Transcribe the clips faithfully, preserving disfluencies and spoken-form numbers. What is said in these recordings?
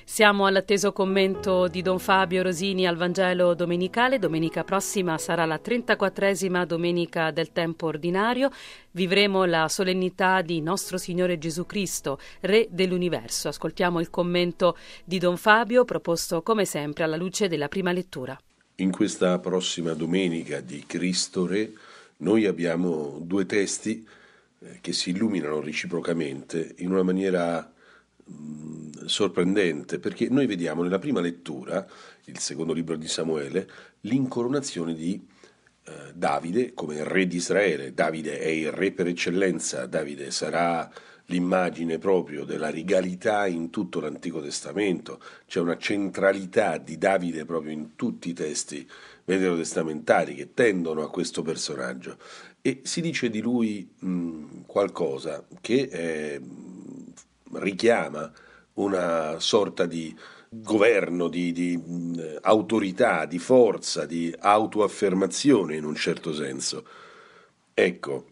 Siamo all'atteso commento di Don Fabio Rosini al Vangelo domenicale. Domenica prossima sarà la trentaquattresima domenica del tempo ordinario. Vivremo la solennità di nostro Signore Gesù Cristo, Re dell'universo. Ascoltiamo il commento di Don Fabio, proposto come sempre alla luce della prima lettura. In questa prossima domenica di Cristo Re noi abbiamo due testi che si illuminano reciprocamente in una maniera mh, sorprendente, perché noi vediamo nella prima lettura, il secondo libro di Samuele, l'incoronazione di eh, Davide come re di Israele. Davide è il re per eccellenza, Davide sarà l'immagine proprio della regalità in tutto l'Antico Testamento, c'è una centralità di Davide proprio in tutti i testi veterotestamentari che tendono a questo personaggio, e si dice di lui mh, qualcosa che eh, richiama una sorta di governo, di, di mh, autorità, di forza, di autoaffermazione in un certo senso. Ecco,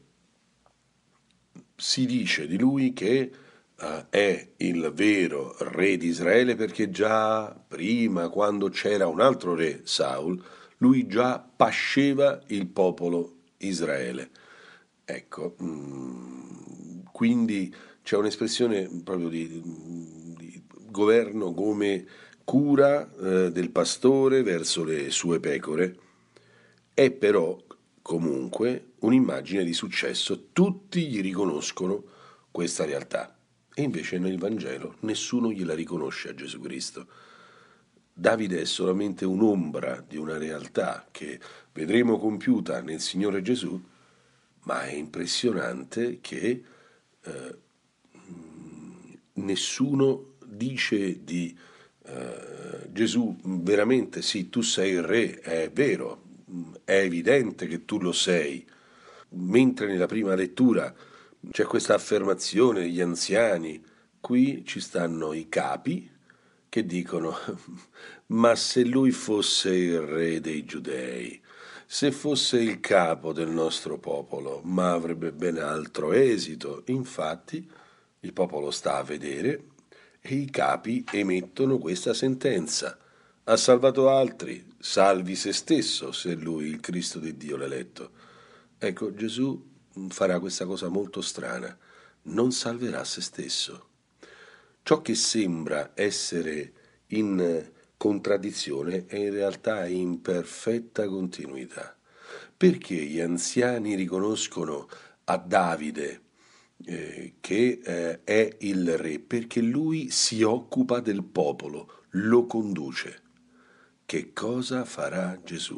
si dice di lui che uh, è il vero re di Israele perché già prima, quando c'era un altro re, Saul, lui già pasceva il popolo Israele. Ecco, mh, quindi c'è un'espressione proprio di, di governo come cura eh, del pastore verso le sue pecore. È però comunque un'immagine di successo, tutti gli riconoscono questa realtà, e invece nel Vangelo nessuno gliela riconosce a Gesù Cristo. Davide è solamente un'ombra di una realtà che vedremo compiuta nel Signore Gesù, ma è impressionante che eh, nessuno dice di eh, Gesù veramente sì, tu sei il re, è vero, è evidente che tu lo sei, mentre nella prima lettura c'è questa affermazione degli anziani, qui ci stanno i capi che dicono ma se lui fosse il re dei giudei, se fosse il capo del nostro popolo, ma avrebbe ben altro esito. Infatti il popolo sta a vedere e i capi emettono questa sentenza: ha salvato altri, salvi se stesso se lui il Cristo di Dio l'eletto. Ecco, Gesù farà questa cosa molto strana, non salverà se stesso. Ciò che sembra essere in contraddizione è in realtà in perfetta continuità, perché gli anziani riconoscono a Davide eh, che eh, è il re, perché lui si occupa del popolo, lo conduce. Che cosa farà Gesù?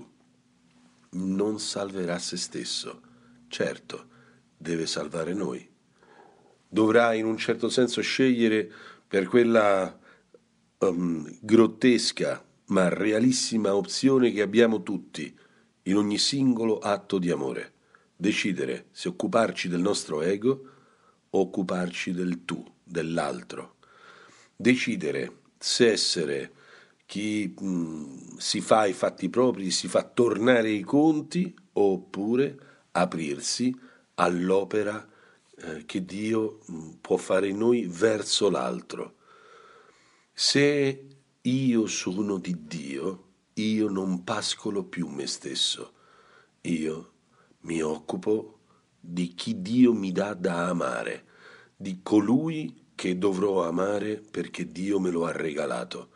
Non salverà se stesso, certo, deve salvare noi. Dovrà in un certo senso scegliere per quella um, grottesca ma realissima opzione che abbiamo tutti in ogni singolo atto di amore: decidere se occuparci del nostro ego o occuparci del tu, dell'altro. Decidere se essere chi mh, si fa i fatti propri, si fa tornare i conti, oppure aprirsi all'opera eh, che Dio mh, può fare in noi verso l'altro. Se io sono di Dio, io non pascolo più me stesso, io mi occupo di chi Dio mi dà da amare, di colui che dovrò amare perché Dio me lo ha regalato.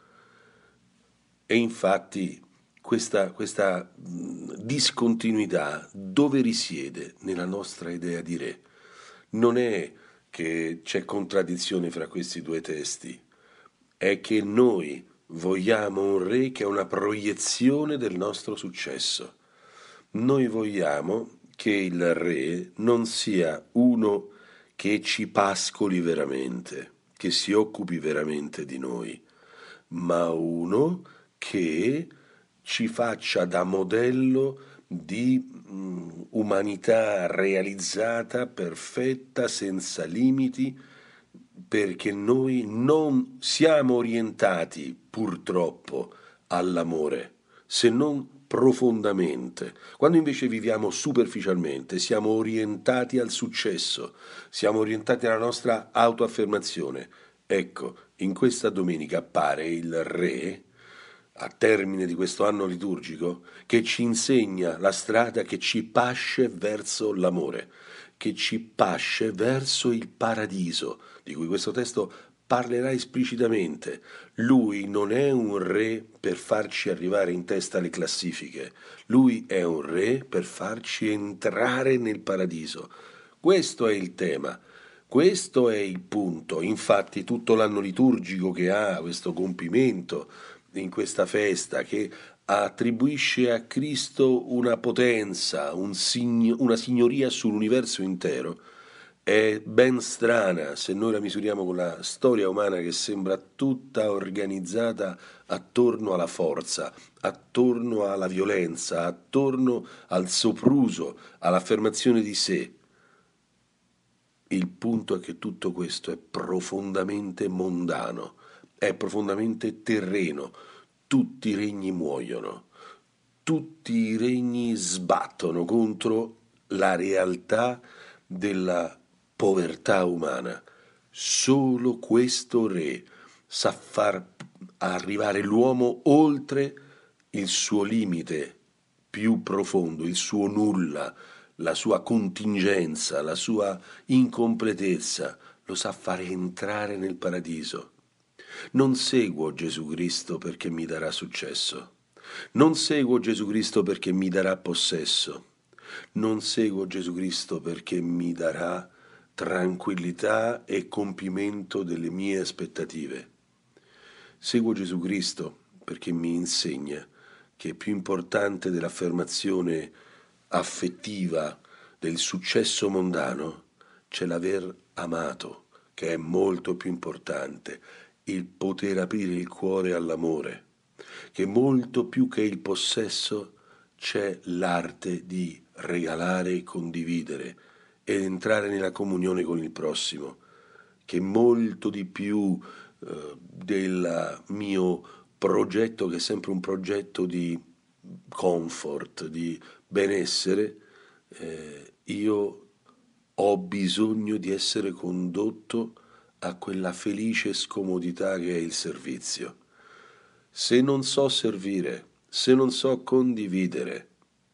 E infatti questa, questa discontinuità dove risiede? Nella nostra idea di re. Non è che c'è contraddizione fra questi due testi, è che noi vogliamo un re che è una proiezione del nostro successo. Noi vogliamo che il re non sia uno che ci pascoli veramente, che si occupi veramente di noi, ma uno che ci faccia da modello di um, umanità realizzata, perfetta, senza limiti, perché noi non siamo orientati purtroppo all'amore, se non profondamente. Quando invece viviamo superficialmente, siamo orientati al successo, siamo orientati alla nostra autoaffermazione, Ecco, in questa domenica appare il Re, a termine di questo anno liturgico, che ci insegna la strada che ci pasce verso l'amore, che ci pasce verso il paradiso, di cui questo testo parlerà esplicitamente. Lui non è un re per farci arrivare in testa alle classifiche, lui è un re per farci entrare nel paradiso. Questo è il tema, questo è il punto. Infatti tutto l'anno liturgico che ha questo compimento in questa festa, che attribuisce a Cristo una potenza, un signo, una signoria sull'universo intero, è ben strana se noi la misuriamo con la storia umana, che sembra tutta organizzata attorno alla forza, attorno alla violenza, attorno al sopruso, all'affermazione di sé. Il punto è che tutto questo è profondamente mondano, è profondamente terreno. Tutti i regni muoiono, tutti i regni sbattono contro la realtà della povertà umana. Solo questo re sa far arrivare l'uomo oltre il suo limite più profondo, il suo nulla, la sua contingenza, la sua incompletezza, lo sa fare entrare nel paradiso. Non seguo Gesù Cristo perché mi darà successo, non seguo Gesù Cristo perché mi darà possesso, non seguo Gesù Cristo perché mi darà tranquillità e compimento delle mie aspettative. Seguo Gesù Cristo perché mi insegna che è più importante dell'affermazione affettiva del successo mondano c'è l'aver amato, che è molto più importante, il poter aprire il cuore all'amore, che molto più che il possesso c'è l'arte di regalare e condividere ed entrare nella comunione con il prossimo, che molto di più eh, del mio progetto, che è sempre un progetto di comfort, di benessere, eh, io ho bisogno di essere condotto a quella felice scomodità che è il servizio. Se non so servire, se non so condividere,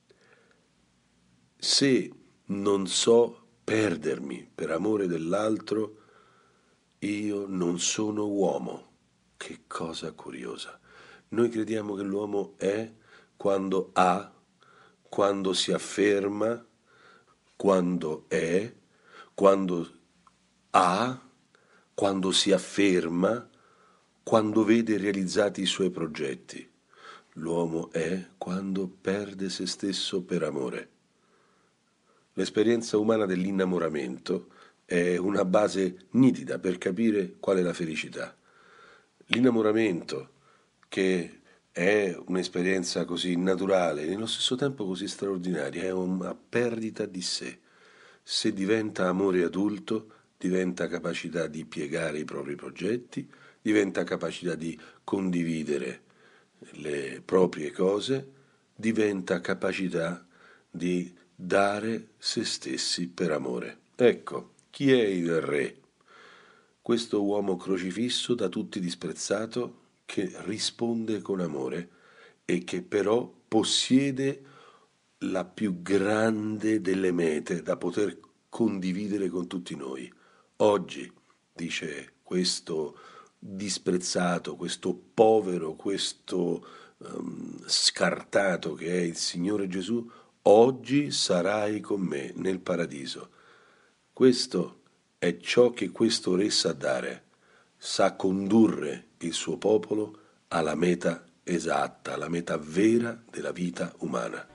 se non so perdermi per amore dell'altro, io non sono uomo. Che cosa curiosa. Noi crediamo che l'uomo è quando ha, quando si afferma, quando è, quando ha, quando si afferma, quando vede realizzati i suoi progetti. L'uomo è quando perde se stesso per amore. L'esperienza umana dell'innamoramento è una base nitida per capire qual è la felicità. L'innamoramento, che è un'esperienza così naturale e nello stesso tempo così straordinaria, è una perdita di sé. Se diventa amore adulto, diventa capacità di piegare i propri progetti, diventa capacità di condividere le proprie cose, diventa capacità di dare se stessi per amore. Ecco, chi è il re? Questo uomo crocifisso, da tutti disprezzato, che risponde con amore e che però possiede la più grande delle mete da poter condividere con tutti noi. Oggi, dice questo disprezzato, questo povero, questo um, scartato che è il Signore Gesù, oggi sarai con me nel paradiso. Questo è ciò che questo re sa dare, sa condurre il suo popolo alla meta esatta, alla meta vera della vita umana.